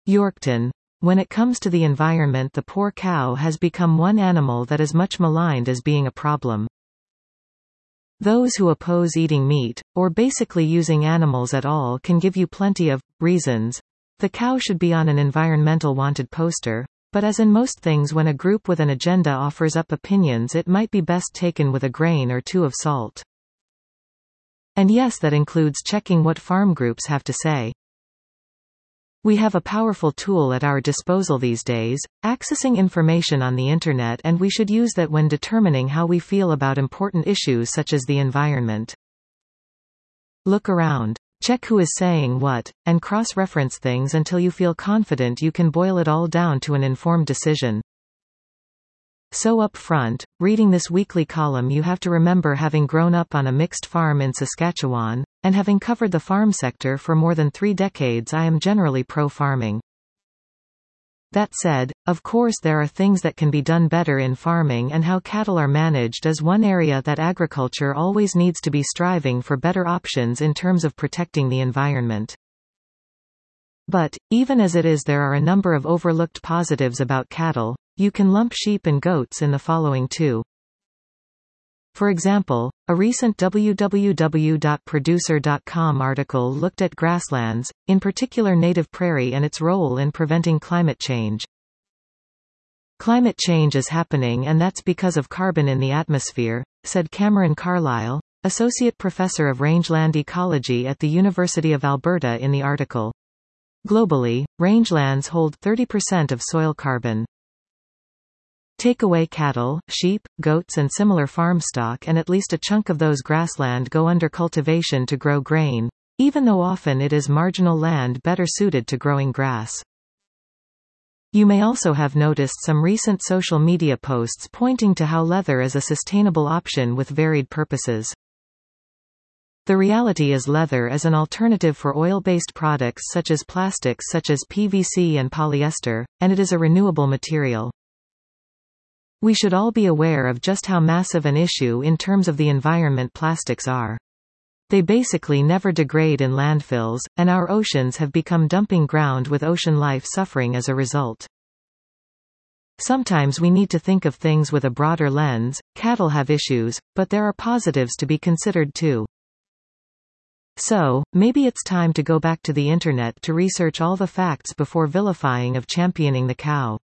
Yorkton. When it comes to the environment, the poor cow has become one animal that is much maligned as being a problem. Those who oppose eating meat, or basically using animals at all, can give you plenty of reasons. The cow should be on an environmental wanted poster, but as in most things, when a group with an agenda offers up opinions, it might be best taken with a grain or two of salt. And yes, that includes checking what farm groups have to say. We have a powerful tool at our disposal these days, accessing information on the internet, and we should use that when determining how we feel about important issues such as the environment. Look around. Check who is saying what, and cross-reference things until you feel confident you can boil it all down to an informed decision. So up front, reading this weekly column, you have to remember, having grown up on a mixed farm in Saskatchewan, and having covered the farm sector for more than 3 decades, I am generally pro-farming. That said, of course there are things that can be done better in farming, and how cattle are managed is one area that agriculture always needs to be striving for better options in terms of protecting the environment. But, even as it is, there are a number of overlooked positives about cattle. You can lump sheep and goats in the following two. For example, a recent www.producer.com article looked at grasslands, in particular native prairie, and its role in preventing climate change. Climate change is happening, and that's because of carbon in the atmosphere, said Cameron Carlisle, associate professor of rangeland ecology at the University of Alberta in the article. Globally, rangelands hold 30% of soil carbon. Take away cattle, sheep, goats and similar farm stock, and at least a chunk of those grassland go under cultivation to grow grain, even though often it is marginal land better suited to growing grass. You may also have noticed some recent social media posts pointing to how leather is a sustainable option with varied purposes. The reality is leather is an alternative for oil-based products such as plastics such as PVC and polyester, and it is a renewable material. We should all be aware of just how massive an issue in terms of the environment plastics are. They basically never degrade in landfills, and our oceans have become dumping ground with ocean life suffering as a result. Sometimes we need to think of things with a broader lens. Cattle have issues, but there are positives to be considered too. So, maybe it's time to go back to the internet to research all the facts before vilifying of championing the cow.